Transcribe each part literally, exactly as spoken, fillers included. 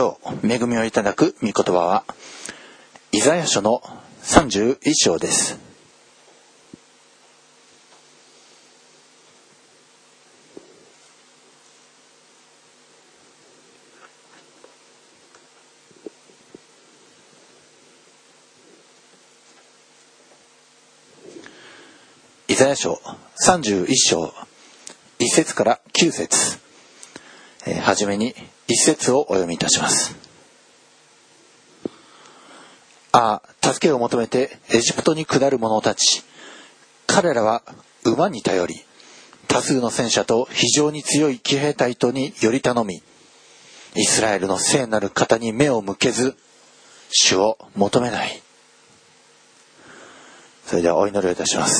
今日恵みをいただく御言葉はイザヤ書のさんじゅういっ章です。イザヤ書さんじゅういっ章いっ節からきゅう節、えー、はじめにいっ節をお読みいたします。ああ、助けを求めてエジプトに下る者たち、彼らは馬に頼り、多数の戦車と非常に強い騎兵隊とにより頼み、イスラエルの聖なる方に目を向けず主を求めない。それではお祈りをいたします。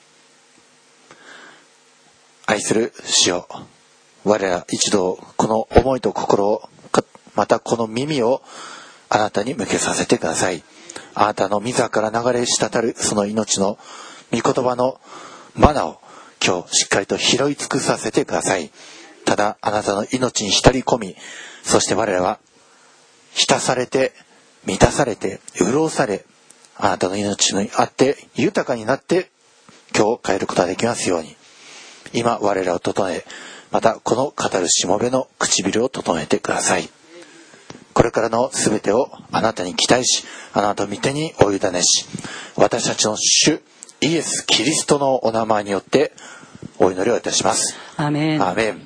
愛する主よ、我ら一同この思いと心を、またこの耳をあなたに向けさせてください。あなたの御座から流れ滴るその命の御言葉のマナを今日しっかりと拾い尽くさせてください。ただあなたの命に浸り込み、そして我らは浸されて満たされて潤され、あなたの命にあって豊かになって今日帰ることができますように、今我らを整え、またこの語るしもべの唇を整えてください。これからのすべてをあなたに期待し、あなたの御手にお委ねし、私たちの主イエス・キリストのお名前によってお祈りをいたします。 アーメン。 アーメン。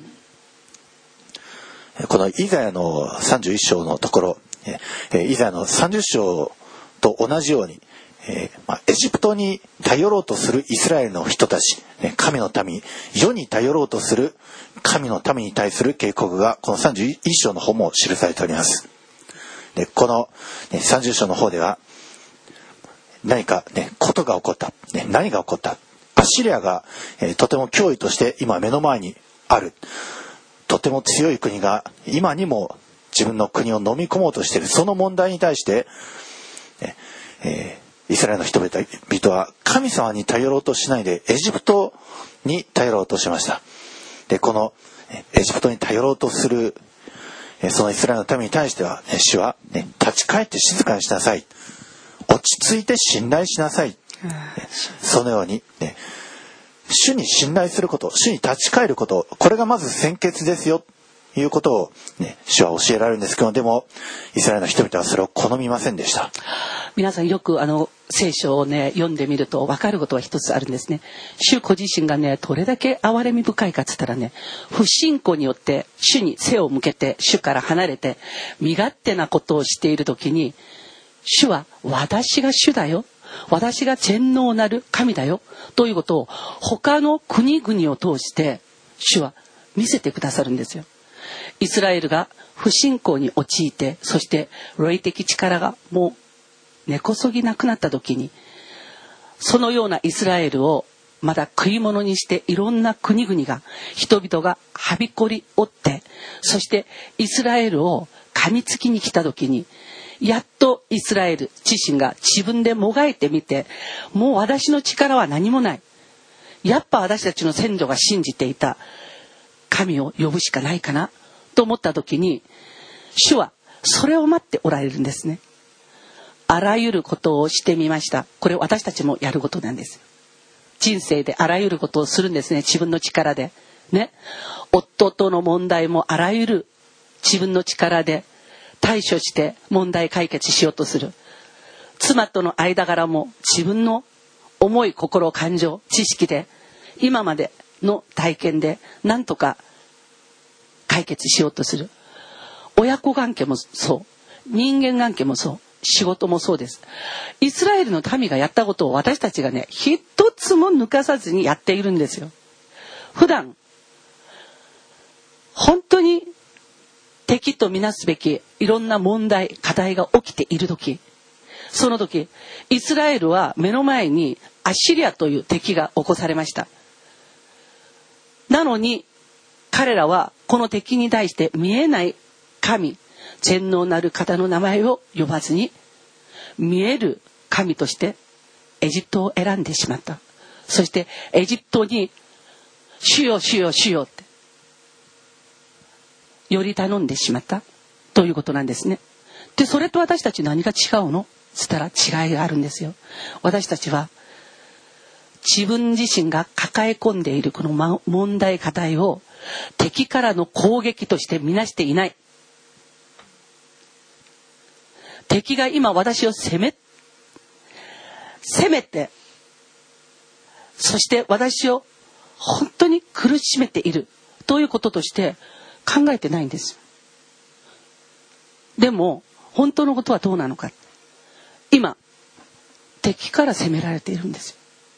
このイザヤのさんじゅういっ章のところ、イザヤのさんじゅっ章と同じように、えーまあ、エジプトに頼ろうとするイスラエルの人たち、神の民、世に頼ろうとする神の民に対する警告がこのさんじゅういっ章の方も記されております。でこの、ね、さんじゅう章の方では何か、ね、ことが起こった、ね、何が起こった、アッシリアが、えー、とても脅威として今目の前にある、とても強い国が今にも自分の国を飲み込もうとしている、その問題に対して、ねえー、イスラエルの人々は神様に頼ろうとしないでエジプトに頼ろうとしました。でこのエジプトに頼ろうとするそのイスラエルの民に対しては、ね、主は、ね、立ち返って静かにしなさい、落ち着いて信頼しなさい、ね、そのように、ね、主に信頼すること、主に立ち返ること、これがまず先決ですよということを、ね、主は教えられるんですけど、でもイスラエルの人々はそれを好みませんでした。 皆さんよくあの聖書をね読んでみると分かることは一つあるんですね。主ご自身がねどれだけ憐れみ深いかっつったらね、不信仰によって主に背を向けて主から離れて身勝手なことをしている時に、主は私が主だよ、私が全能なる神だよということを他の国々を通して主は見せてくださるんですよ。イスラエルが不信仰に陥って、そして霊的力がもう根こそぎなくなった時に、そのようなイスラエルをまだ食い物にしていろんな国々が、人々がはびこりおって、そしてイスラエルを噛みつきに来た時に、やっとイスラエル自身が自分でもがいてみて、もう私の力は何もない、やっぱ私たちの先祖が信じていた神を呼ぶしかないかなと思った時に、主はそれを待っておられるんですね。あらゆることをしてみました。これ私たちもやることなんです。人生であらゆることをするんですね、自分の力でね。夫との問題もあらゆる自分の力で対処して問題解決しようとする。妻との間柄も自分の思い、心、感情、知識で今までの体験で何とか解決しようとする。親子関係もそう、人間関係もそう、仕事もそうです。イスラエルの民がやったことを私たちがね一つも抜かさずにやっているんですよ。普段本当に敵とみなすべきいろんな問題、課題が起きている時、その時イスラエルは目の前にアッシリアという敵が起こされました。なのに彼らはこの敵に対して見えない神、全能なる方の名前を呼ばずに、見える神としてエジプトを選んでしまった。そしてエジプトに主よ主よ主よってより頼んでしまった。 ということなんですね。で、それと私たち何が違うの？つったら違いがあるんですよ。私たちは自分自身が抱え込んでいるこの問題課題を敵からの攻撃として見なしていない。敵が今私を攻め攻めて、そして私を本当に苦しめているということとして考えてないんです。でも本当のことはどうなのか。今敵から攻められているんですよ。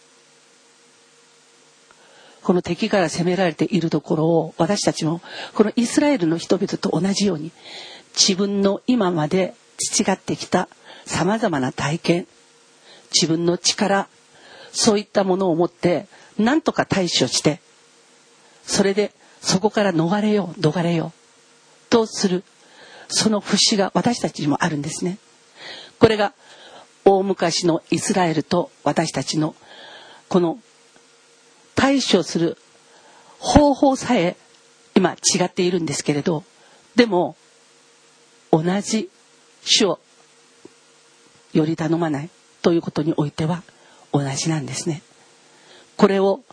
この敵から攻められているところを私たちもこのイスラエルの人々と同じように自分の今まで培ってきたさまざまな体験、自分の力、そういったものを持って何とか対処して、それでそこから逃れよう逃れようとする、その節が私たちにもあるんですね。これが大昔のイスラエルと私たちのこの対処する方法さえ今違っているんですけれど、でも同じ主をより頼まないということにおいては同じなんですね。これを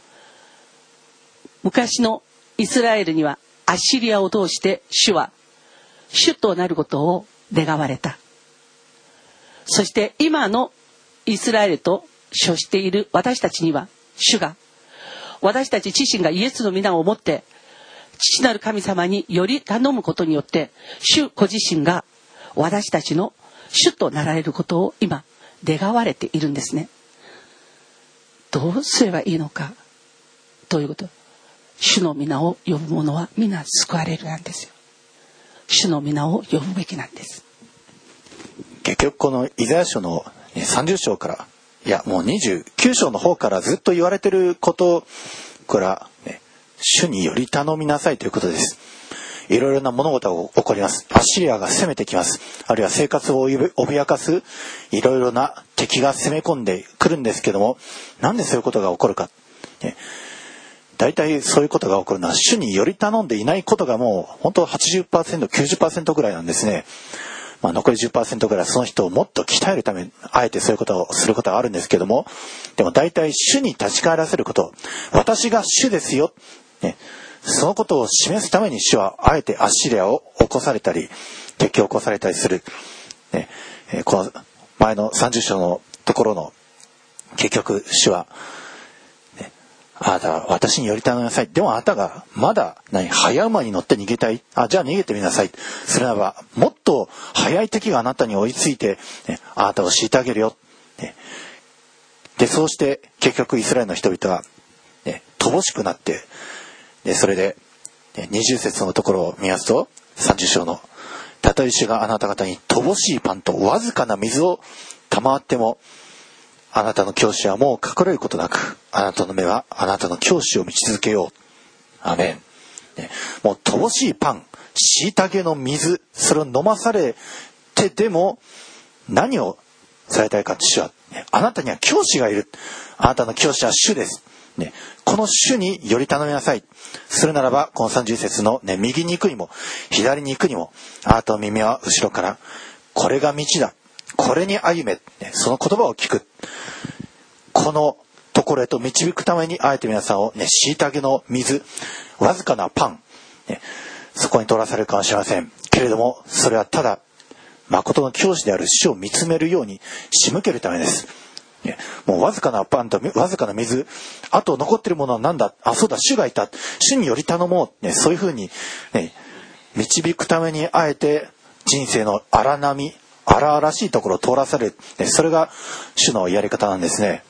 昔のイスラエルにはアッシリアを通して主は主となることを願われた。そして今のイスラエルと処している私たちには主が私たち自身がイエスの皆をもって父なる神様により頼むことによって主ご自身が私たちの主となられることを今願われているんですね。どうすればいいのかということ。主の皆を呼ぶ者は皆救われるなんですよ。主の皆を呼ぶべきなんです。 結局このイザヤ書のさんじゅっ章から、いやもうにじゅうきゅう章の方からずっと言われていること、これは、ね、主により頼みなさいということです。いろいろな物事が起こります。アッシリアが攻めてきます。あるいは生活を脅かすいろいろな敵が攻め込んでくるんですけども、なんでそういうことが起こるか、ね、大体そういうことが起こるのは主により頼んでいないことがもう本当 はちじゅっパーセント、きゅうじゅっパーセント ぐらいなんですね。まあ、残り じゅっパーセント ぐらいその人をもっと鍛えるためにあえてそういうことをすることがあるんですけども、でも大体主に立ち返らせること、私が主ですよ、ね、そのことを示すために主はあえてアッシリアを起こされたり敵を起こされたりする、ねえー、この前のさんじゅっ章のところの結局主は、ね、あなたは私により頼みなさい。でもあなたがまだ何早馬に乗って逃げたい。あ、じゃあ逃げてみなさい。それならばもっと早い敵があなたに追いついて、ね、あなたを虐げるよ、ね、でそうして結局イスラエルの人々は、ね、乏しくなって、でそれでにじゅう節のところを見ますとさんじゅっ章のたとえ主があなた方に乏しいパンとわずかな水を賜ってもあなたの教師はもう隠れることなくあなたの目はあなたの教師を見続けよう。アメン。ね、もう乏しいパン、虐げの水、それを飲まされてでも何をされたいかと主は、ね、あなたには教師がいる。あなたの教師は主です。ね、この主により頼みなさい。するならばこのさんじゅう節の、ね、右に行くにも左に行くにもあなたの耳は後ろからこれが道だ、これに歩め、ね、その言葉を聞く。このところへと導くためにあえて皆さんを、ね、虐げの水、わずかなパン、ね、そこに取らされるかもしれませんけれども、それはただ誠の教師である主を見つめるように仕向けるためです。もうわずかなパンとわずかな水、あと残っているものは何だ、あ、そうだ、主がいた、主により頼もう、ね、そういうふうに、ね、導くためにあえて人生の荒波、荒々しいところを通らされる、ね、それが主のやり方なんですね。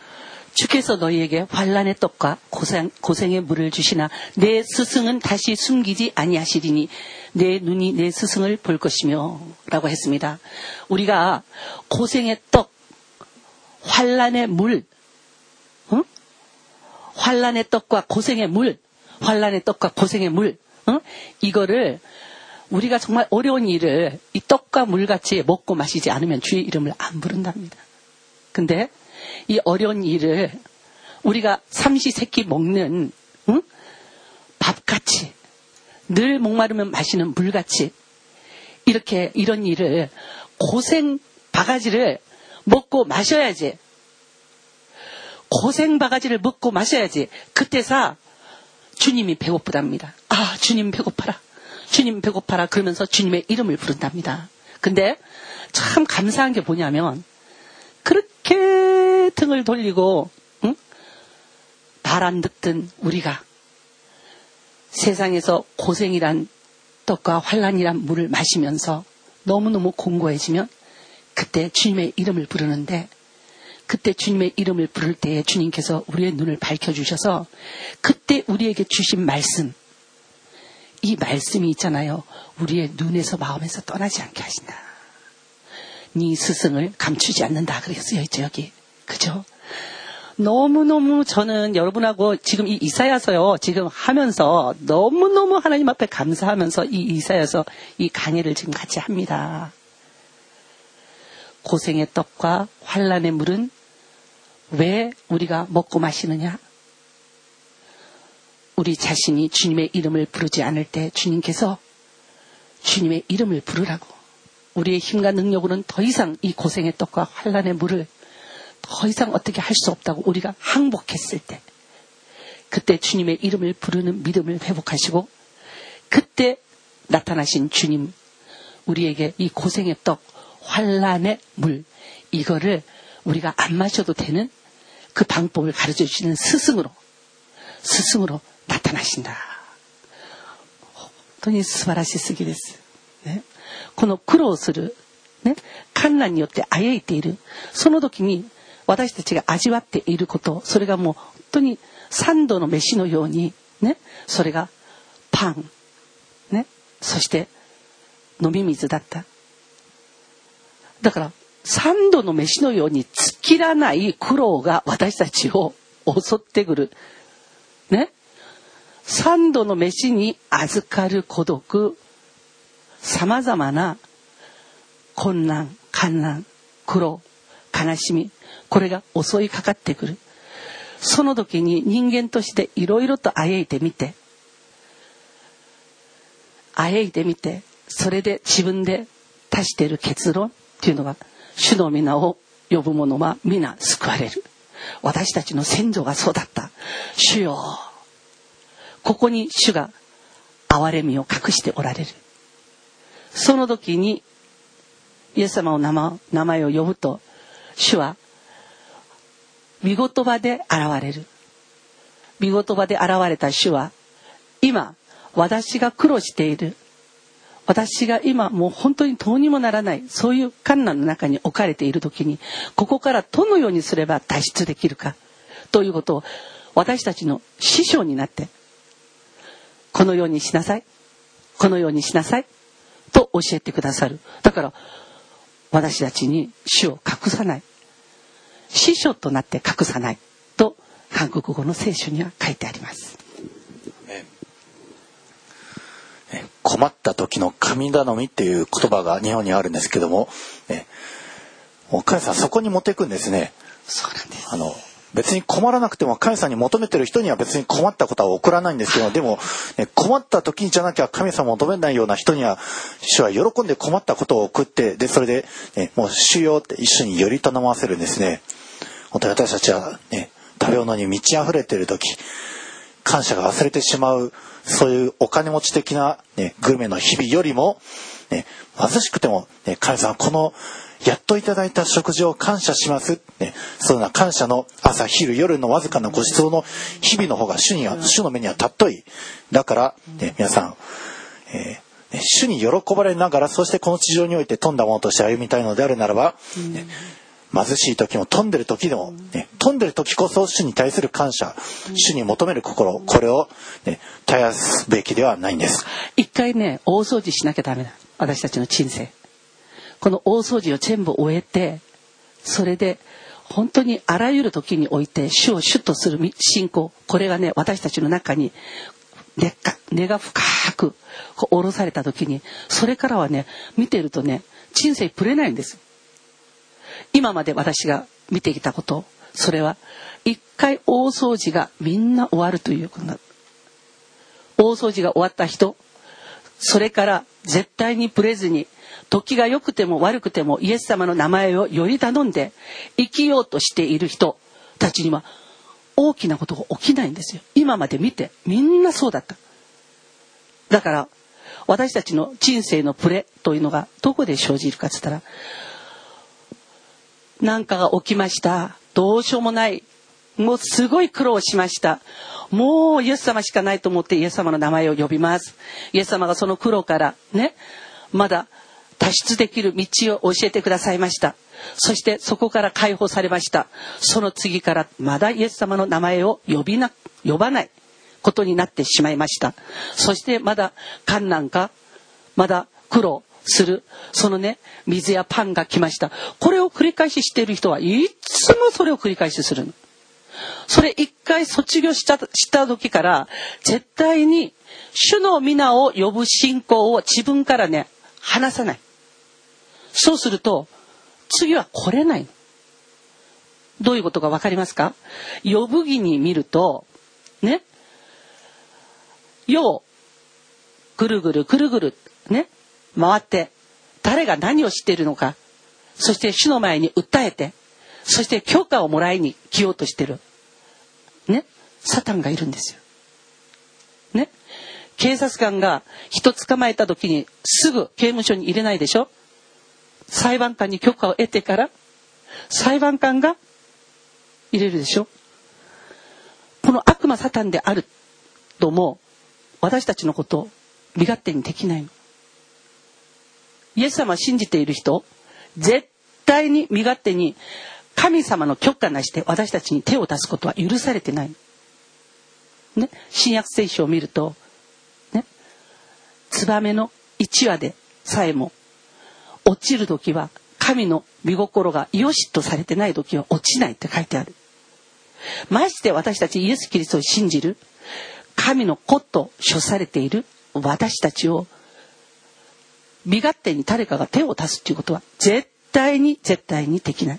주께서 너희에게 환난의 떡과 고생, 고생의 물을 주시나 내 스승은 다시 숨기지 아니하시리니 내 눈이 내 스승을 볼 것이며 라고 했습니다. 우리가 고생의 떡, 환난의 물, 응? 환난의 떡과 고생의 물, 환난의 떡과 고생의 물, 응? 이거를 우리가 정말 어려운 일을 이 떡과 물같이 먹고 마시지 않으면 주의 이름을 안 부른답니다. 근데 이 어려운 일을 우리가 삼시세끼 먹는, 응? 밥같이 늘 목마르면 마시는 물같이 이렇게 이런 일을 고생 바가지를 먹고 마셔야지. 고생 바가지를 먹고 마셔야지. 그때서 주님이 배고프답니다. 아, 주님 배고파라. 주님 배고파라. 그러면서 주님의 이름을 부른답니다. 근데 참 감사한 게 뭐냐면 그렇게 등을 돌리고 응? 말 안 듣던 우리가 세상에서 고생이란 떡과 환난이란 물을 마시면서 너무너무 공고해지면 그때 주님의 이름을 부르는데, 그때 주님의 이름을 부를 때에 주님께서 우리의 눈을 밝혀주셔서 그때 우리에게 주신 말씀, 이 말씀이 있잖아요. 우리의 눈에서 마음에서 떠나지 않게 하신다. 네 스승을 감추지 않는다. 그랬어요. 여기. 그죠? 너무너무 저는 여러분하고 지금 이 이사야서요. 지금 하면서 너무너무 하나님 앞에 감사하면서 이 이사야서 이 강해를 지금 같이 합니다. 고생의 떡과 환난의 물은 왜 우리가 먹고 마시느냐? 우리 자신이 주님의 이름을 부르지 않을 때 주님께서 주님의 이름을 부르라고, 우리의 힘과 능력으로는 더 이상 이 고생의 떡과 환난의 물을 더 이상 어떻게 할 수 없다고 우리가 항복했을 때, 그때 주님의 이름을 부르는 믿음을 회복하시고 그때 나타나신 주님, 우리에게 이 고생의 떡, 환난의 물, 이거를 우리가 안 마셔도 되는 그 방법을 가르쳐 주시는 스승으로 스승으로 나타나신다.本当に素晴らしすぎです。ね、この苦労する、ね、困難によってあえいている、その時に私たちが味わっていること、それがもう本当に三度の飯のように、ね、それがパン、ね、そして飲み水だった。だから三度の飯のように尽きらない苦労が私たちを襲ってくる。ね。三度の飯に預かる孤独、様々な困難、艱難、苦労、悲しみ、これが襲いかかってくる。その時に人間としていろいろとあえいでみて、あえいでみて、それで自分で出している結論っていうのが、主の皆を呼ぶ者は皆救われる。私たちの先祖がそうだった。主よ、ここに主が憐れみを隠しておられる。その時にイエス様の名前、名前を呼ぶと、主は御言葉で現れる。御言葉で現れた主は、今私が苦労している、私が今もう本当にどうにもならない、そういう困難の中に置かれている時に、ここからどのようにすれば脱出できるかということを、私たちの師匠になって、このようにしなさい、このようにしなさいと教えてくださる。だから私たちに主を隠さない、師匠となって隠さないと韓国語の聖書には書いてあります。 困った時の神頼みっていう言葉が日本にあるんですけども、ね、もう神さんそこに持っていくんですね。 そうなんです。 あの別に困らなくても神さんに求めてる人には別に困ったことは送らないんですけど、でも、ね、困った時にじゃなきゃ神様を求めないような人には主は喜んで困ったことを送って、でそれで、ね、もう主よって一緒により頼ませるんですね。本当に私たちは、ね、食べ物に満ち溢れている時、感謝が忘れてしまう、そういうお金持ち的な、ね、グルメの日々よりも、ね、貧しくても、ね、神様このやっといただいた食事を感謝します、ね、そんな感謝の朝昼夜のわずかなご馳走の日々の方が主には、主の目には尊い。だから、ね、皆さん、えーね、主に喜ばれながら、そしてこの地上において富んだものとして歩みたいのであるならば、ね、貧しい時も富んでる時でも、ね、富んでる時こそ主に対する感謝、主に求める心、これを、ね、絶やすべきではないんです。 一回ね、大掃除しなきゃダメだ。私たちの人生。この大掃除を全部終えて、それで本当にあらゆる時において主を主とする信仰、これがね、私たちの中に根が、根が深く下ろされた時に、それからはね、見てるとね、人生ぶれないんです。今まで私が見てきたこと、それは一回大掃除がみんな終わるということだ。大掃除が終わった人、それから絶対にぶれずに時が良くても悪くてもイエス様の名前をより頼んで生きようとしている人たちには大きなことが起きないんですよ。今まで見てみんなそうだった。だから私たちの人生のプレというのがどこで生じるかって言ったら、何かが起きました、どうしようもない、もうすごい苦労しました、もうイエス様しかないと思ってイエス様の名前を呼びます。イエス様がその苦労からね、まだ脱出できる道を教えてくださいました。そしてそこから解放されました。その次からまだイエス様の名前を呼びな呼ばないことになってしまいました。そしてまだ困難かまだ苦労する、そのね、水やパンが来ました。これを繰り返ししている人はいつもそれを繰り返しするの。それ一回卒業した、した時から絶対に主の皆を呼ぶ信仰を自分からね離さない。そうすると次は来れない。どういうことか分かりますか？呼ぶ記に見るとね、世をぐるぐるぐるぐるね回って誰が何を知っているのか、そして主の前に訴えて、そして許可をもらいに来ようとしているね、サタンがいるんですよね。警察官が人捕まえた時にすぐ刑務所に入れないでしょ。裁判官に許可を得てから裁判官が入れるでしょ。この悪魔サタンであるとも私たちのことを身勝手にできないの。イエス様を信じている人、絶対に身勝手に神様の許可なしで私たちに手を出すことは許されてない、ね、新約聖書を見ると、ね、ツバメの一羽でさえも落ちる時は神の御心が良しとされてない時は落ちないって書いてある。まして私たちイエス・キリストを信じる神の子と称されている私たちを身勝手に誰かが手を出すということは絶対に絶対にできない。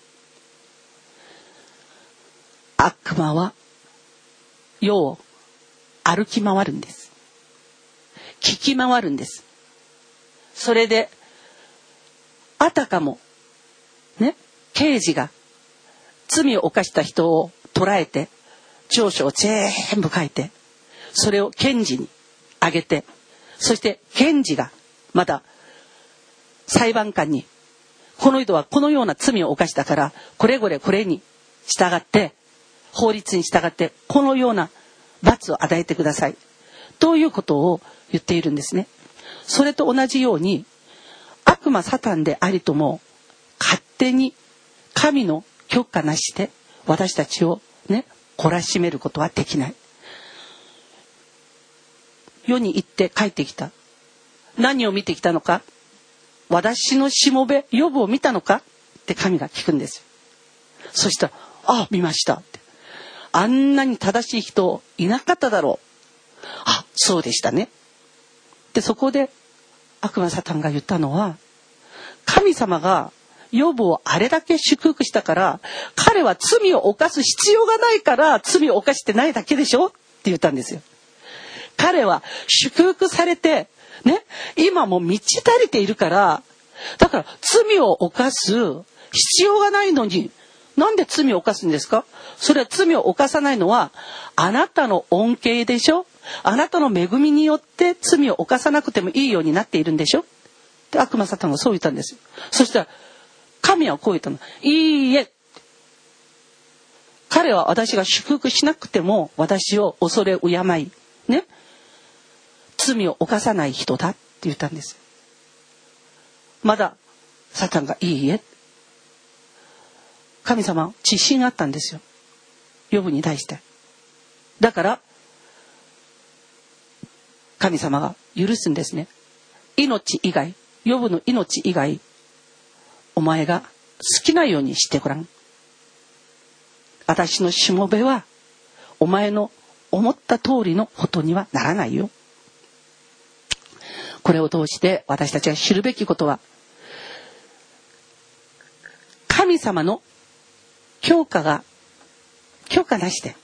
悪魔は世を歩き回るんです。聞き回るんです。それであたかもね、刑事が罪を犯した人を捕らえて調書を全部書いて、それを検事にあげて、そして検事がまだ裁判官にこの人はこのような罪を犯したからこれこれこれに従って法律に従ってこのような罰を与えてくださいということを言っているんですね。それと同じように悪魔サタンでありとも勝手に神の許可なしで私たちをね懲らしめることはできない。世に行って帰ってきた。何を見てきたのか。私のしもべヨブを見たのかって神が聞くんですよ。そしたら、あ、見ましたって。あんなに正しい人いなかっただろう。あ、そうでしたね。でそこで悪魔サタンが言ったのは、神様がヨブをあれだけ祝福したから彼は罪を犯す必要がないから罪を犯してないだけでしょって言ったんですよ。彼は祝福されてね、今も満ち足りているから、だから罪を犯す必要がないのになんで罪を犯すんですか。それは罪を犯さないのはあなたの恩恵でしょ。あなたの恵みによって罪を犯さなくてもいいようになっているんでしょって悪魔サタンがそう言ったんですよ。そしたら神はこう言ったの。いいえ。彼は私が祝福しなくても私を恐れ敬いね、罪を犯さない人だって言ったんです。まだサタンがいいえ。神様自信があったんですよ。ヨブに対して。だから神様が許すんですね。命以外、ヨブの命以外、お前が好きなようにしてごらん。私のしもべはお前の思った通りのことにはならないよ。これを通して私たちが知るべきことは、神様の許可が許可なしで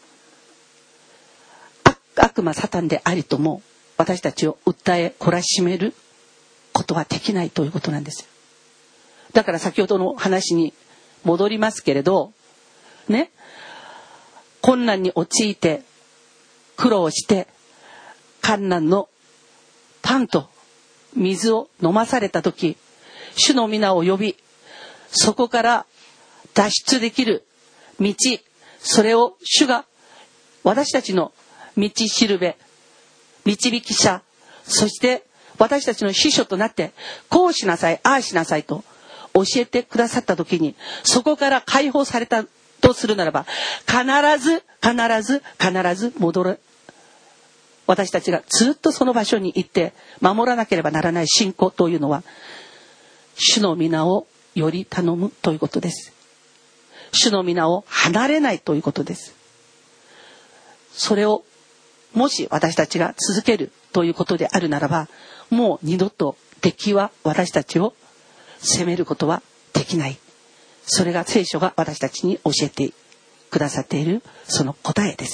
悪魔サタンでありとも私たちを訴え懲らしめることはできないということなんですよ。だから先ほどの話に戻りますけれどね、困難に陥って苦労してカンナンのパンと水を飲まされた時、主の皆を呼び、そこから脱出できる道、それを主が私たちの道しるべ、導き者、そして私たちの司書となってこうしなさい、ああしなさいと教えてくださった時に、そこから解放されたとするならば、必ず必ず必ず戻る。私たちがずっとその場所に行って守らなければならない信仰というのは、主の皆をより頼むということです。主の皆を離れないということです。それをもし私たちが続けるということであるならば、もう二度と敵は私たちを責めることはできない。それが聖書が私たちに教えてくださっているその答えです。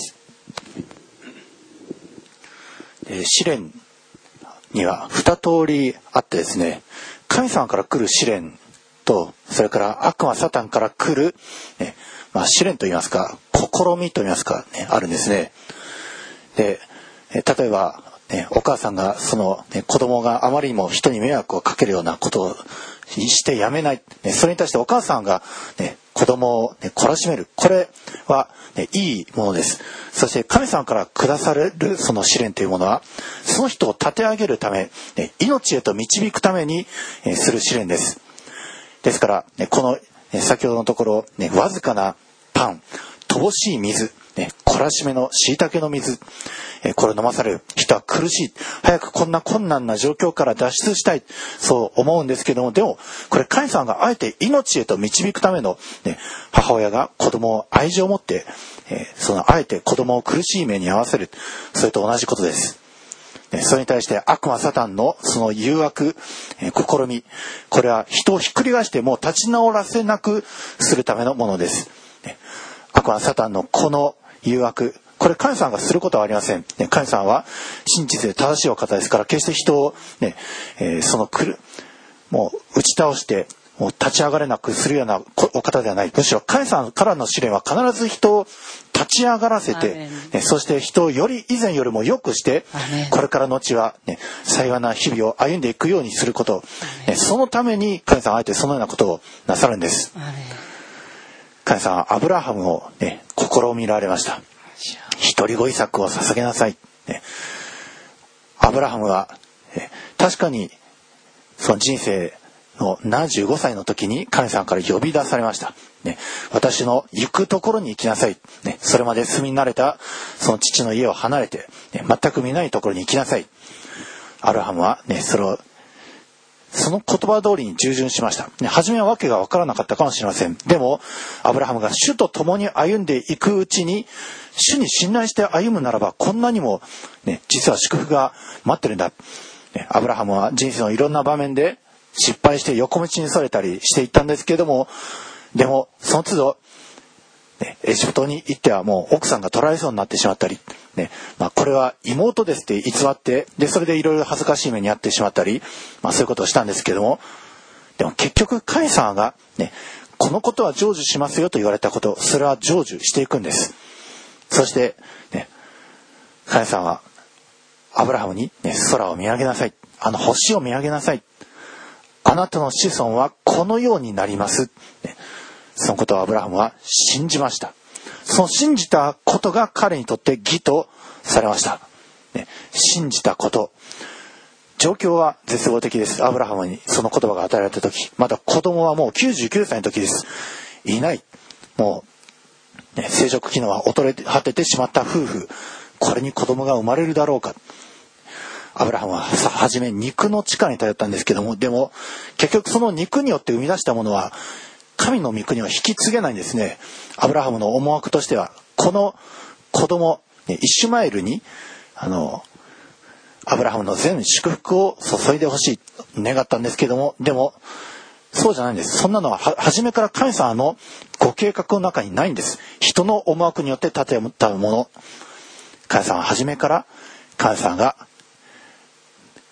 試練には二通りあってですね、神様から来る試練と、それから悪魔サタンから来る、ね、まあ、試練といいますか試みといいますか、ね、あるんですね。で、例えば、ね、お母さんがその、ね、子供があまりにも人に迷惑をかけるようなことをしてやめない、ね、それに対してお母さんが、ね、子供を、ね、懲らしめる、これは、ね、いいものです。そして神様から下されるその試練というものは、その人を立て上げるため、ね、命へと導くために、えー、する試練です。ですから、ね、この、ね、先ほどのところ、ね、わずかなパン、乏しい水、ね、懲らしめの虐の水、えー、これを飲まされる人は苦しい、早くこんな困難な状況から脱出したい、そう思うんですけども、でもこれ神様があえて命へと導くための、ね、母親が子供を愛情を持って、えー、そのあえて子供を苦しい目に遭わせる、それと同じことです。それに対して悪魔サタンのその誘惑、えー、試み、これは人をひっくり返してもう立ち直らせなくするためのものです。悪魔サタンのこの誘惑、これ神様がすることはありません。神様は真実で正しいお方ですから、決して人を、ねえー、その来るもう打ち倒してもう立ち上がれなくするようなお方ではない。むしろ神様からの試練は必ず人を立ち上がらせて、ね、そして人をより以前よりも良くして、これからの後は、ね、幸いな日々を歩んでいくようにすること、ね、そのために神様はあえてそのようなことをなさるんです。神様はアブラハムを、ね、試みられました。一人子イサクを捧げなさい、ね、アブラハムは、ね、確かにその人生のななじゅうごさいの時に神様から呼び出されました、ね、私の行くところに行きなさい、ね、それまで住み慣れたその父の家を離れて、ね、全く見ないところに行きなさい。アブラハムは、ね、それをその言葉通りに従順しました、ね、初めはわけが分からなかったかもしれません。でもアブラハムが主と共に歩んでいくうちに、主に信頼して歩むならばこんなにも、ね、実は祝福が待ってるんだ、ね、アブラハムは人生のいろんな場面で失敗して横道にそれたりしていったんですけれども、でもその都度、ね、エジプトに行ってはもう奥さんが捕らえそうになってしまったり、ね、まあ、これは妹ですって偽って、でそれでいろいろ恥ずかしい目に遭ってしまったり、まあ、そういうことをしたんですけども、でも結局神様が、ね、このことは成就しますよと言われたこと、それは成就していくんです。そして、ね、神様はアブラハムに、ね、空を見上げなさい、あの星を見上げなさい、あなたの子孫はこのようになります、ね、そのことをアブラハムは信じました。その信じたことが彼にとって義とされました、ね、信じたこと、状況は絶望的です。アブラハムにその言葉が与えられた時、まだ子供はもうきゅうじゅうきゅうさいの時です。いない、もう、ね、生殖機能は衰え果ててしまった夫婦、これに子供が生まれるだろうか。アブラハムはさ初め肉の力に頼ったんですけども、でも結局その肉によって生み出したものは神の御国を引き継げないんですね。アブラハムの思惑としてはこの子供イシュマエルにあのアブラハムの全祝福を注いでほしいと願ったんですけども、でもそうじゃないんです。そんなのは初めから神様のご計画の中にないんです。人の思惑によって立てたもの。神様は初めから神様が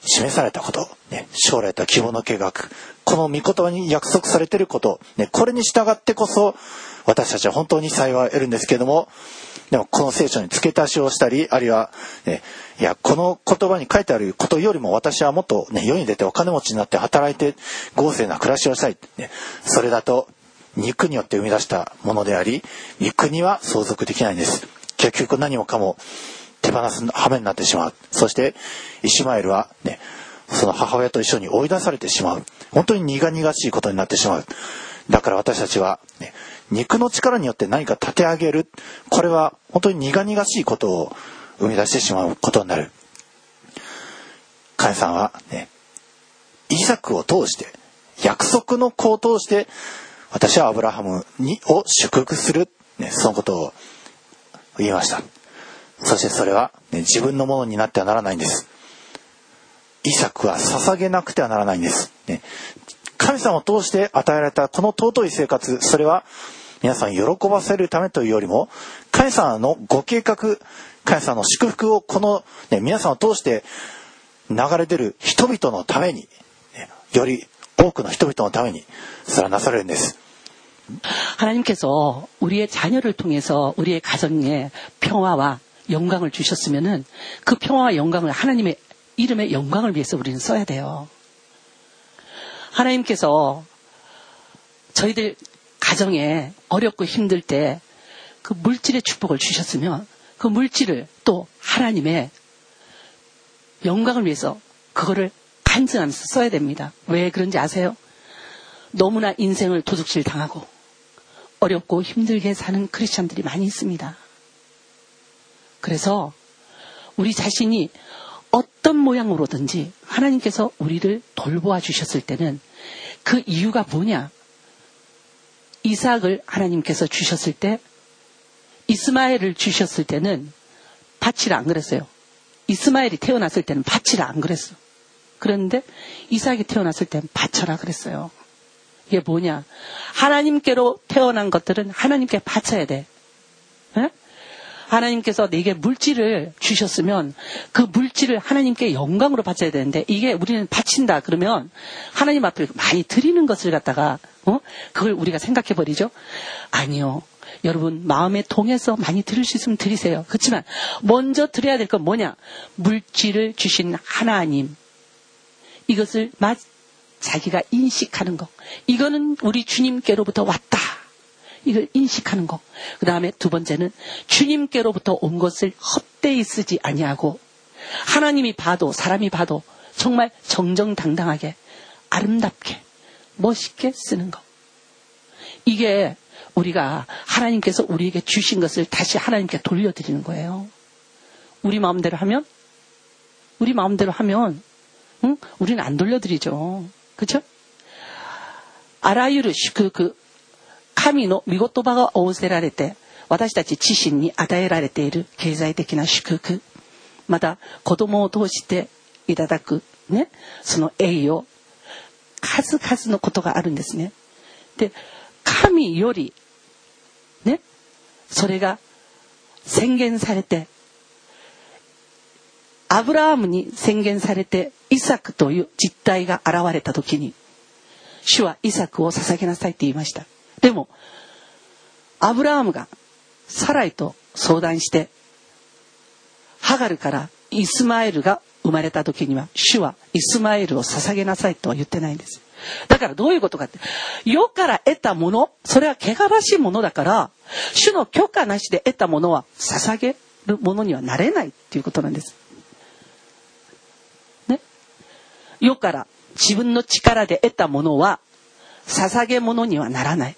示されたこと、ね、将来と希望の計画、この御言葉に約束されていること、ね、これに従ってこそ私たちは本当に幸いを得るんですけれども、でもこの聖書に付け足しをしたり、あるいは、ね、いやこの言葉に書いてあることよりも私はもっと、ね、世に出てお金持ちになって働いて豪勢な暮らしをしたい、ね、それだと肉によって生み出したものであり、御国は相続できないんです。結局何もかも手放す羽目になってしまう。そしてイシマエルは、ね、その母親と一緒に追い出されてしまう。本当に苦々しいことになってしまう。だから私たちは、ね、肉の力によって何か立て上げる、これは本当に苦々しいことを生み出してしまうことになる。神さんは、ね、イサクを通して、約束の子を通して私はアブラハムにを祝福する、ね、そのことを言いました。そしてそれは、ね、自分のものになってはならないんです。イサクは捧げなくてはならないんです、ね、神様を通して与えられたこの尊い生活、それは皆さん喜ばせるためというよりも、神様のご計画、神様の祝福をこの、ね、皆さんを通して流れ出る人々のために、ね、より多くの人々のためにそれはなされるんです。 하나님께서 우리의 자녀를 통해서 우리의 가정에 평화와 영광을 주셨으면은 그 평화와 영광을 하나님의 이름의 영광을 위해서 우리는 써야 돼요. 하나님께서 저희들 가정에 어렵고 힘들 때 그 물질의 축복을 주셨으면 그 물질을 또 하나님의 영광을 위해서 그거를 간증하면서 써야 됩니다. 왜 그런지 아세요? 너무나 인생을 도둑질 당하고 어렵고 힘들게 사는 크리스찬들이 많이 있습니다. 그래서 우리 자신이 어떤 모양으로든지 하나님께서 우리를 돌보아 주셨을 때는 그 이유가 뭐냐? 이삭을 하나님께서 주셨을 때, 이스마엘을 주셨을 때는 바치라 안 그랬어요. 이스마엘이 태어났을 때는 바치라 안 그랬어. 그런데 이삭이 태어났을 때는 바쳐라 그랬어요. 이게 뭐냐? 하나님께로 태어난 것들은 하나님께 바쳐야 돼. 에? 하나님께서 내게 물질을 주셨으면 그 물질을 하나님께 영광으로 바쳐야 되는데, 이게 우리는 바친다 그러면 하나님 앞에 많이 드리는 것을 갖다가 어? 그걸 우리가 생각해 버리죠. 아니요. 여러분 마음에 동해서 많이 드릴 수 있으면 드리세요. 그렇지만 먼저 드려야 될 건 뭐냐? 물질을 주신 하나님, 이것을 마, 자기가 인식하는 거. 이거는 우리 주님께로부터 왔다. 이걸 인식하는 거. 그 다음에 두 번째는 주님께로부터 온 것을 헛되이 쓰지 아니하고 하나님이 봐도 사람이 봐도 정말 정정당당하게 아름답게 멋있게 쓰는 거. 이게 우리가 하나님께서 우리에게 주신 것을 다시 하나님께 돌려드리는 거예요. 우리 마음대로 하면 우리 마음대로 하면 응? 우리는 안 돌려드리죠. 그렇죠? 아라유르 그 그 神の御言葉が仰せられて、私たち自身に与えられている経済的な祝福、また子供を通していただくね、その栄誉、数々のことがあるんですね。で、神よりね、それが宣言されて、アブラハムに宣言されて、イサクという実態が現れたときに、主はイサクを捧げなさいって言いました。でもアブラハムがサライと相談してハガルからイスマエルが生まれた時には主はイスマエルを捧げなさいとは言ってないんです。だからどういうことかって、世から得たもの、それは汚らしいものだから主の許可なしで得たものは捧げるものにはなれないっていうことなんです、ね、世から自分の力で得たものは捧げ物にはならない、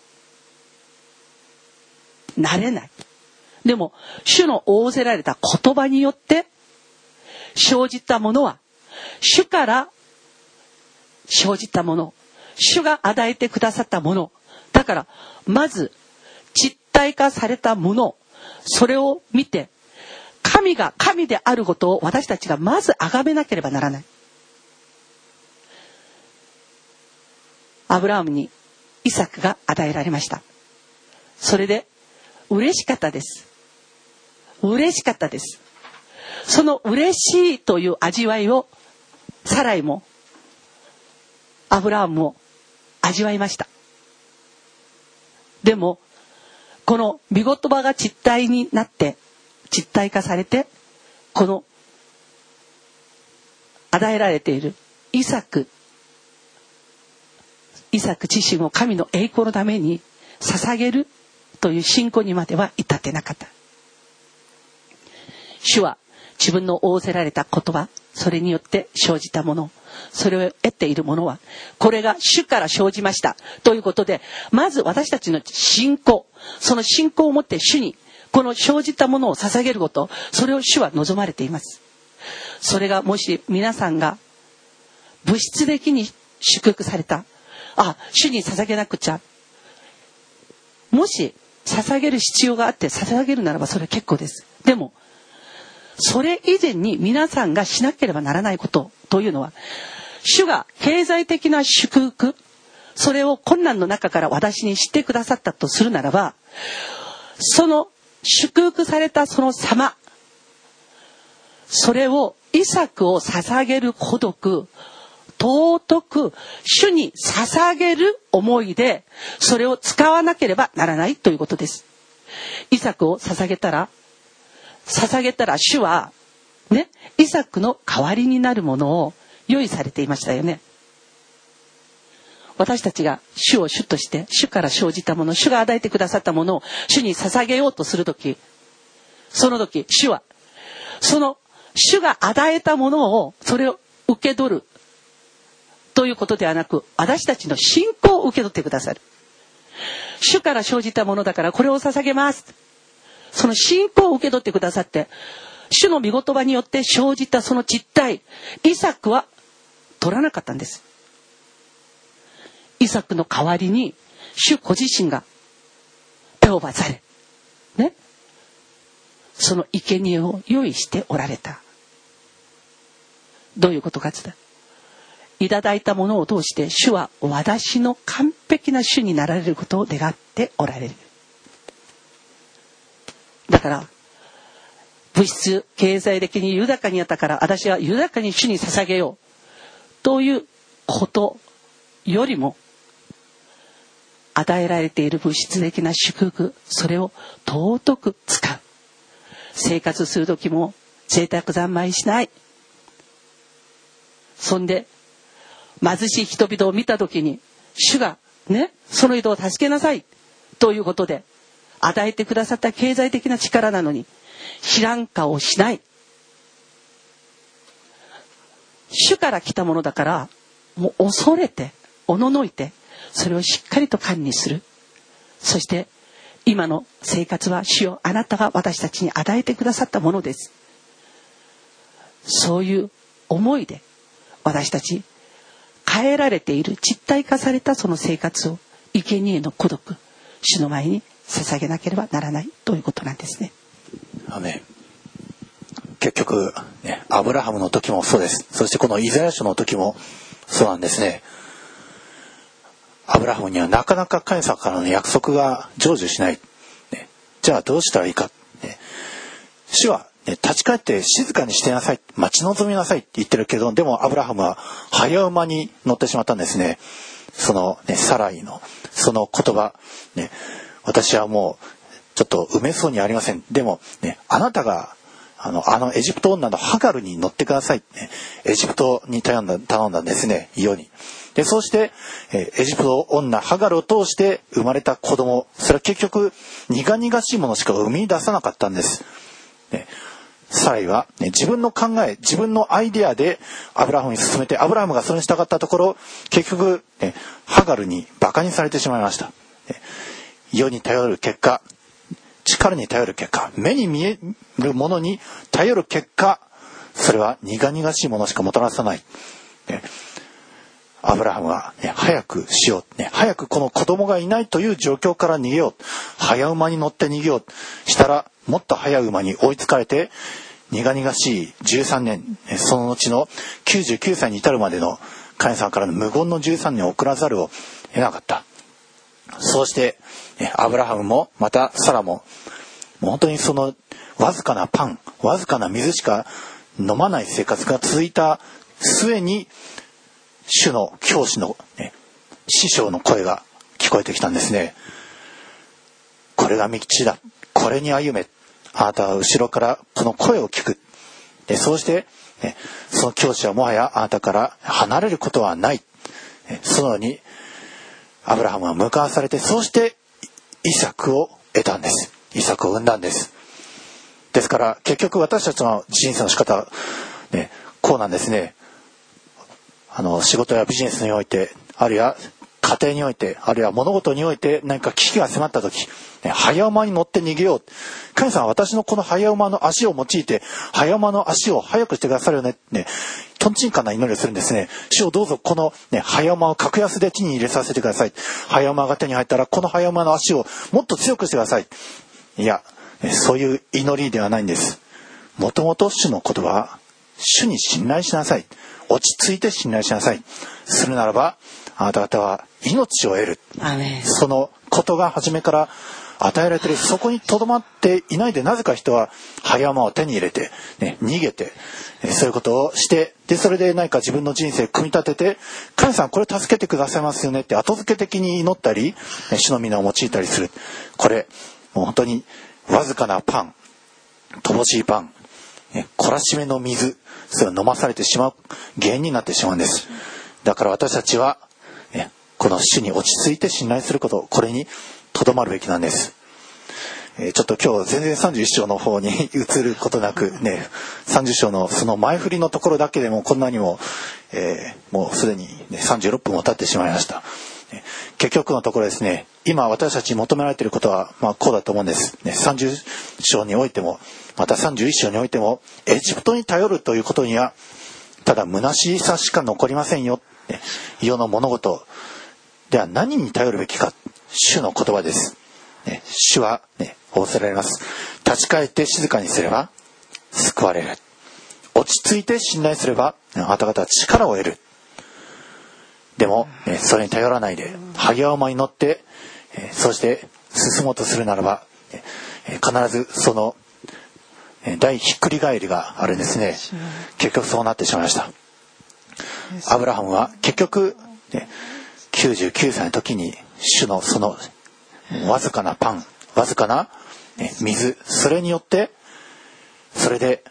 なれない。でも主の仰せられた言葉によって生じたものは主から生じたもの、主が与えてくださったものだから、まず実体化されたもの、それを見て神が神であることを私たちがまず崇めなければならない。アブラハムにイサクが与えられました。それで嬉しかったです。嬉しかったです。その嬉しいという味わいをサライもアブラハムも味わいました。でもこの御言葉が実体になって実体化されて、この与えられているイサクイサク自身を神の栄光のために捧げるという信仰にまでは至ってなかった。主は自分の仰せられた言葉、それによって生じたもの、それを得ているものは、これが主から生じましたということで、まず私たちの信仰、その信仰を持って主にこの生じたものを捧げること、それを主は望まれています。それがもし皆さんが物質的に祝福された、あ、主に捧げなくちゃ、もし捧げる必要があって捧げるならばそれは結構です。でもそれ以前に皆さんがしなければならないことというのは、主が経済的な祝福、それを困難の中から私に知ってくださったとするならば、その祝福されたその様、それをイサクを捧げる孤独、尊く主に捧げる思いでそれを使わなければならないということです。イサクを捧げたら捧げたら主はね、イサクの代わりになるものを用意されていましたよね。私たちが主を主として、主から生じたもの、主が与えてくださったものを主に捧げようとするとき、その時主はその主が与えたものを、それを受け取るということではなく、私たちの信仰を受け取ってくださる。主から生じたものだからこれを捧げます。その信仰を受け取ってくださって、主の御言葉によって生じたその実体、イサクは取らなかったんです。イサクの代わりに主ご自身がエホバザレ、ね、その生贄を用意しておられた。どういうことかって言ったら、いただいたものを通して主は私の完璧な主になられることを願っておられる。だから物質経済的に豊かになったから私は豊かに主に捧げようということよりも、与えられている物質的な祝福、それを尊く使う。生活する時も贅沢三昧しない。そんで貧しい人々を見た時に主がね、その人を助けなさいということで与えてくださった経済的な力なのに知らん顔をしない。主から来たものだからもう恐れておののいてそれをしっかりと管理する。そして今の生活は主よ、あなたが私たちに与えてくださったものです。そういう思いで私たち変えられている、実体化されたその生活を生贄の孤独、主の前に捧げなければならないということなんですね。 アメン。結局、ね、アブラハムの時もそうです。そしてこのイザヤ書の時もそうなんですね。アブラハムにはなかなか神様からの約束が成就しない、ね、じゃあどうしたらいいか、ね、主は、ね、立ち返って静かにしてなさい、待ち望みなさいって言ってるけど、でもアブラハムは早馬に乗ってしまったんですね。その、ね、サライのその言葉、ね、私はもうちょっと埋めそうにありません。でも、ね、あなたがあの、あのエジプト女のハガルに乗ってくださいって、ね、エジプトに頼んだ、頼んだんですね、世に。で、そうして、えー、エジプト女ハガルを通して生まれた子供、それは結局苦々しいものしか生み出さなかったんです。ね、サライは、ね、自分の考え、自分のアイデアでアブラハムに進めて、アブラハムがそれに従ったところ、結局、ね、ハガルにバカにされてしまいました。ね、世に頼る結果、力に頼る結果、目に見えるものに頼る結果、それは苦々しいものしかもたらさない。ね、アブラハムは、ね、早くしよう、ね、早くこの子供がいないという状況から逃げよう、早馬に乗って逃げようしたら、もっと早い馬に追いつかれて苦々しいじゅうさんねん、その後のきゅうじゅうきゅうさいに至るまでの神様からの無言のじゅうさんねんを送らざるを得なかった。そうしてアブラハムもまたサラももう本当にそのわずかなパン、わずかな水しか飲まない生活が続いた末に主の教師の、ね、師匠の声が聞こえてきたんですね。これが道だ、これに歩め、あなたは後ろからこの声を聞く。でそうして、ね、その教師はもはやあなたから離れることはない。そのようにアブラハムは向かわされて、そうしてイサクを得たんです。イサクを産んだんです。ですから結局私たちの人生の仕方、ね、こうなんですね。あの仕事やビジネスにおいて、あるいは家庭において、あるいは物事において何か危機が迫った時、ね、早馬に乗って逃げよう。神様は私のこの早馬の足を用いて、早馬の足を速くしてくださるよねって、ね、とんちんかんな祈りをするんですね。主をどうぞこの、ね、早馬を格安で手に入れさせてください。早馬が手に入ったらこの早馬の足をもっと強くしてください。いや、そういう祈りではないんです。もともと主の言葉は、主に信頼しなさい。落ち着いて信頼しなさい。するならばあなた方は命を得る。 アメン。 そのことが初めから与えられている。そこにとどまっていないで、なぜか人は早馬を手に入れて、ね、逃げて、そういうことをして、でそれで何か自分の人生を組み立てて、神様これ助けてくださいますよねって後付け的に祈ったり、主の皆を用いたりする。これもう本当にわずかなパン、乏しいパン、懲らしめの水、それを飲まされてしまう原因になってしまうんです。だから私たちはこの主に落ち着いて信頼すること、これにとどまるべきなんです。えー、ちょっと今日全然さんじゅういっ章の方に移ることなくね、さんじゅう章のその前振りのところだけでもこんなにも、えー、もうすでに、ね、さんじゅうろっぷんも経ってしまいました。結局のところですね、今私たちに求められていることは、まあ、こうだと思うんです、ね、さんじゅう章においてもまたさんじゅういっ章においても、エジプトに頼るということにはただ虚しさしか残りませんよ、ね、世の物事では何に頼るべきか、主の言葉です、ね、主は、ね、仰せられます。立ち返って静かにすれば救われる。落ち着いて信頼すればあなた方は力を得る。でも、ね、それに頼らないで早馬に乗って、えー、そして進もうとするならば、えー、必ずその、えー、大ひっくり返りがあるんですね。結局そうなってしまいました。アブラハムは結局、ね、きゅうじゅうきゅうさいの時に主のそのわずかなパン、わずかな、ね、水、それによってそれで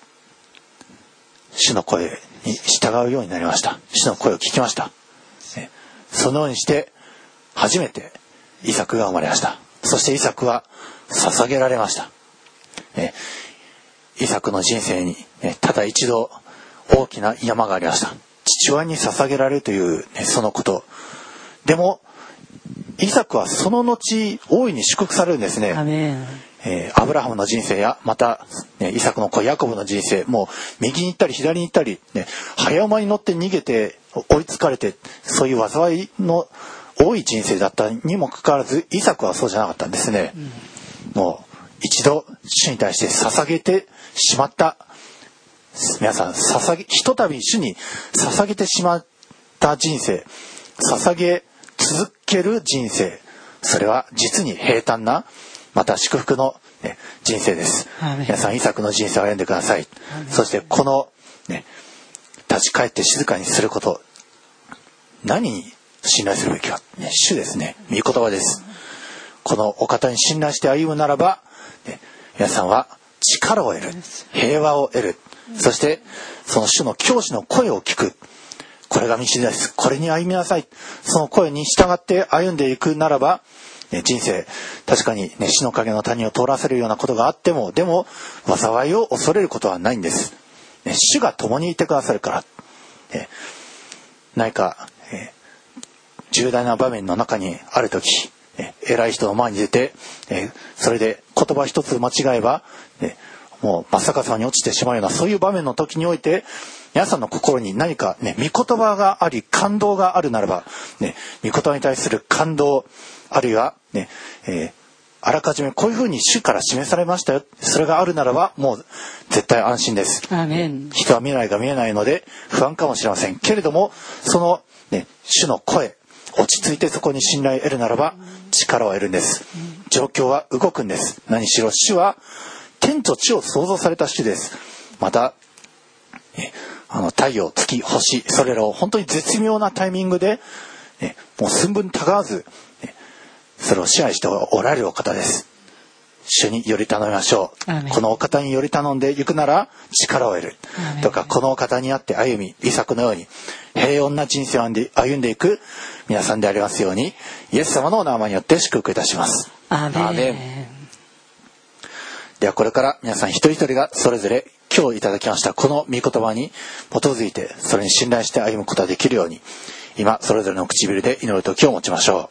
主の声に従うようになりました。主の声を聞きました。ね、そのようにして初めてイサクが生まれました。そしてイサクは捧げられました。ね、イサクの人生に、ね、ただ一度大きな山がありました。父親に捧げられるという、ね、そのこと。でもイサクはその後大いに祝福されるんですね。 アメン。 えー、アブラハムの人生やまた、ね、イサクの子ヤコブの人生、もう右に行ったり左に行ったり、ね、早馬に乗って逃げて追いつかれて、そういう災いの多い人生だったにもかかわらず、イサクはそうじゃなかったんですね。うん、もう一度主に対して捧げてしまった。皆さん、捧げひとたび主に捧げてしまった人生、捧げ続ける人生、それは実に平坦なまた祝福の、ね、人生です。皆さんイサクの人生を歩んでください。そしてこの、ね、立ち返って静かにすること、何に信頼するべきか、ね、主ですね。御言葉です。このお方に信頼して歩むならば、ね、皆さんは力を得る、平和を得る、そしてその主の教師の声を聞く。これが道です。これに歩みなさい。その声に従って歩んでいくならば、ね、人生確かに、ね、死の影の谷を通らせるようなことがあっても、でも災いを恐れることはないんです、ね、主が共にいてくださるから、ね、何か、えー、重大な場面の中にあるとき、ね、偉い人の前に出て、えー、それで言葉一つ間違えば、ね、もう真っ逆さまに落ちてしまうようなそういう場面の時において、皆さんの心に何か、ね、御言葉があり感動があるならば、ね、御言葉に対する感動、あるいは、ねえー、あらかじめこういうふうに主から示されましたよ、それがあるならばもう絶対安心です。 アーメン。 人は未来が見えないので不安かもしれませんけれども、その、ね、主の声、落ち着いてそこに信頼を得るならば力を得るんです。状況は動くんです。何しろ主は天と地を創造された主です。またあの太陽、月、星、それらを本当に絶妙なタイミングで、ね、もう寸分たがわず、ね、それを支配しておられるお方です。主により頼みましょう。このお方により頼んでいくなら力を得るとか、このお方にあって歩み、イサクのように平穏な人生を歩んでいく皆さんでありますように、イエス様のお名前によって祝福いたします。 アーメン。 ではこれから皆さん一人一人がそれぞれ今日いただきましたこの御言葉に基づいて、それに信頼して歩むことができるように、今それぞれの唇で祈る時を持ちましょう。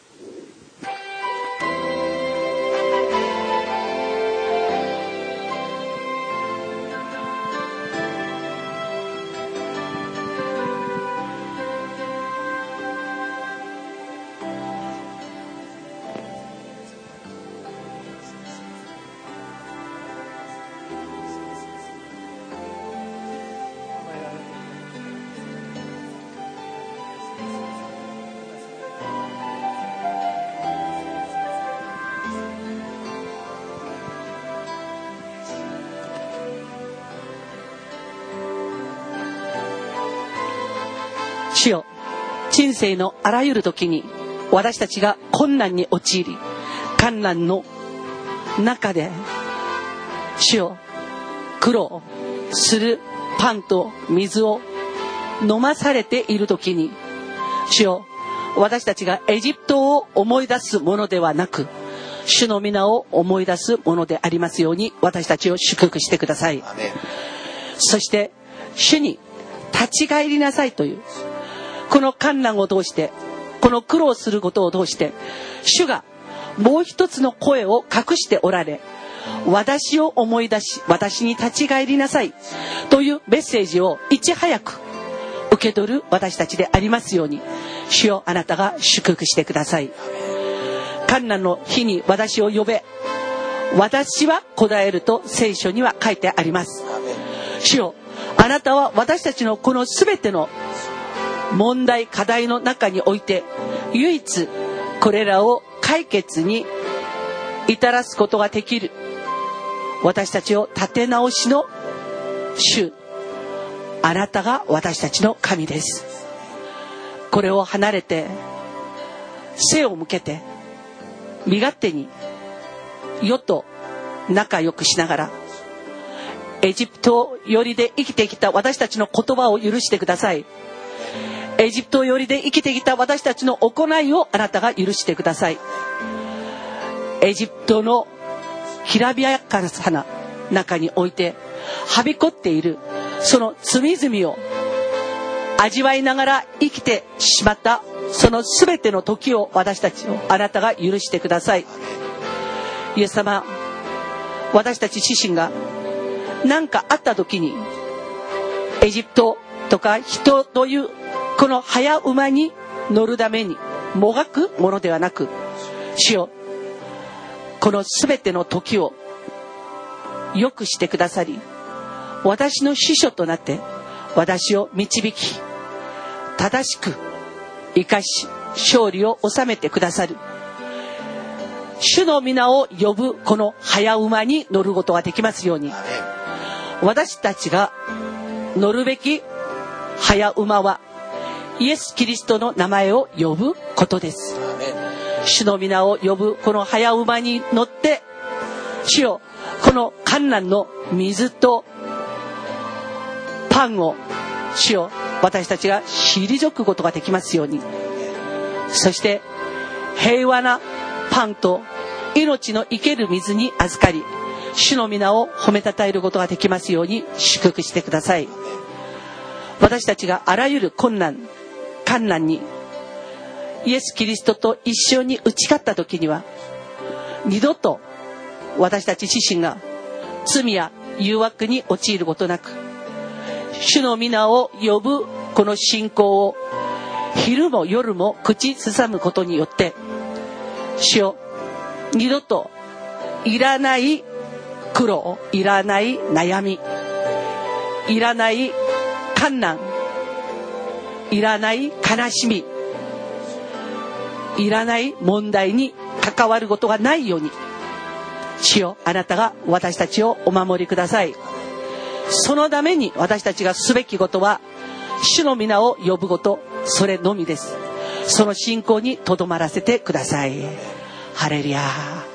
主よ、人生のあらゆる時に私たちが困難に陥り、困難の中で主よ、苦労するパンと水を飲まされている時に、主よ、私たちがエジプトを思い出すものではなく、主の皆を思い出すものでありますように、私たちを祝福してください。そして主に立ち返りなさいという、この困難を通して、この苦労することを通して、主がもう一つの声を隠しておられ、私を思い出し、私に立ち返りなさいというメッセージをいち早く受け取る私たちでありますように、主よ、あなたが祝福してください。困難の日に私を呼べ、私は答えると聖書には書いてあります。主よ、あなたは私たちのこのすべての問題課題の中において、唯一これらを解決に至らすことができる、私たちを立て直しの主、あなたが私たちの神です。これを離れて背を向けて身勝手に世と仲良くしながら、エジプト寄りで生きてきた私たちの言葉を許してください。エジプト寄りで生きてきた私たちの行いをあなたが許してください。エジプトのきらびやかさな中においてはびこっているその罪々を味わいながら生きてしまったそのすべての時を、私たちをあなたが許してください。イエス様、私たち自身が何かあった時にエジプトとか人というこの早馬に乗るためにもがくものではなく、主よ、このすべての時を良くしてくださり、私の司書となって私を導き、正しく生かし勝利を収めてくださる、主の皆を呼ぶこの早馬に乗ることができますように、私たちが乗るべき早馬はイエス・キリストの名前を呼ぶことです。主の皆を呼ぶこの早馬に乗って、主よ、この困難の水とパンを、主よ、私たちが退くことができますように、そして平和なパンと命の生ける水に預かり、主の皆を褒めたたえることができますように祝福してください。私たちがあらゆる困難困難にイエス・キリストと一緒に打ち勝った時には、二度と私たち自身が罪や誘惑に陥ることなく、主の皆を呼ぶこの信仰を昼も夜も口ずさむことによって、主よ、二度といらない苦労、いらない悩み、いらない困難、いらない悲しみ、いらない問題に関わることがないように、主よ、あなたが私たちをお守りください。 そのために私たちがすべきことは主の皆を呼ぶこと、それのみです。その信仰にとどまらせてください。ハレルヤ。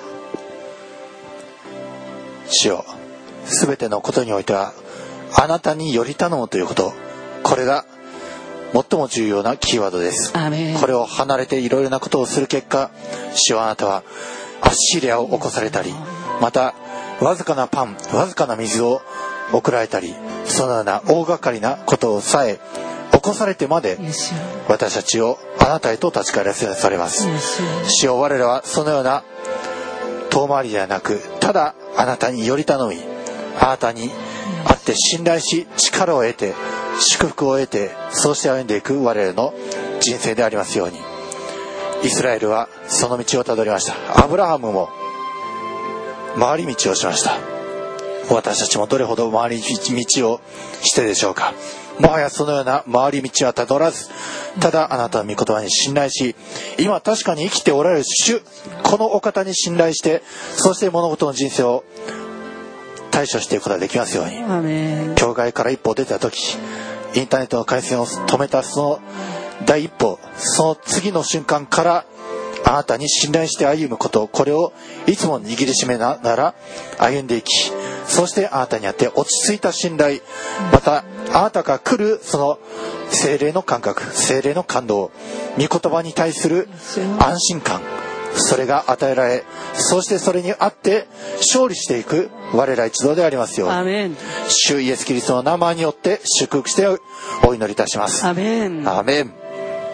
主よ、すべてのことにおいてはあなたにより頼むということ、これが最も重要なキーワードです。 アメン。 これを離れていろいろなことをする結果、主はあなたはアッシリアを起こされたり、またわずかなパン、わずかな水を送られたり、そのような大掛かりなことをさえ起こされてまで私たちをあなたへと立ち返らせされます。主よ、我らはそのような遠回りではなく、ただあなたにより頼み、あなたに会って信頼し、力を得て祝福を得て、そうして歩んでいく我らの人生でありますように。イスラエルはその道をたどりました。アブラハムも回り道をしました。私たちもどれほど回り道をしてでしょうか。もはやそのような回り道はたどらず、ただあなたの御言葉に信頼し、今確かに生きておられる主、このお方に信頼して、そして物事の人生を対処していくことができますように。 アメン。 教会から一歩出た時、インターネットの回線を止めたその第一歩、その次の瞬間からあなたに信頼して歩むこと、これをいつも握りしめながら歩んでいき、そしてあなたにあって落ち着いた信頼、またあなたが来るその聖霊の感覚、聖霊の感動、御言葉に対する安心感、それが与えられ、そしてそれにあって勝利していく我ら一同でありますように。 アメン。 主イエスキリストの名前によって祝福してお祈りいたします。 アメン。 アメン。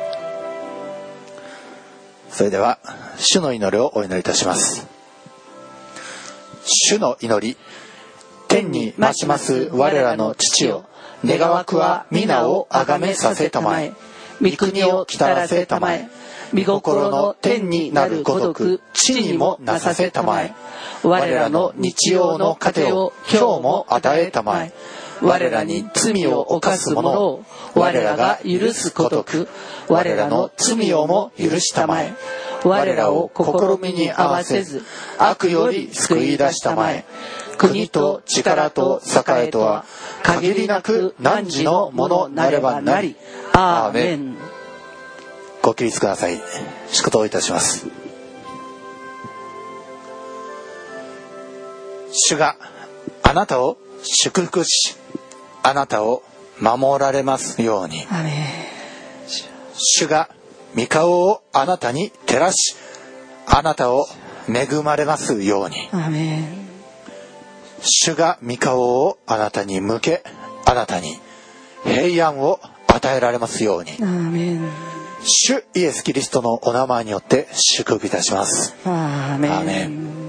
それでは主の祈りをお祈りいたします。主の祈り。天に増します我らの父よ、願わくは皆をあがめさせたまえ、御国を来たらせたまえ、御心の天になるごとく地にもなさせたまえ、我らの日曜の糧を今日も与えたまえ、我らに罪を犯す者を我らが許すごとく我らの罪をも許したまえ、我らを試みに合わせず悪より救い出したまえ、国と力と栄とは限りなく汝のものなればなり。アーメン。ご起立ください。祝祷いたします。主があなたを祝福し、あなたを守られますように。 アーメン。 主が御顔をあなたに照らし、あなたを恵まれますように。 アーメン。 主が御顔をあなたに向け、あなたに平安を与えられますように。 アーメン。 主イエスキリストのお名前によって祝福いたします。 アーメン。 アーメン。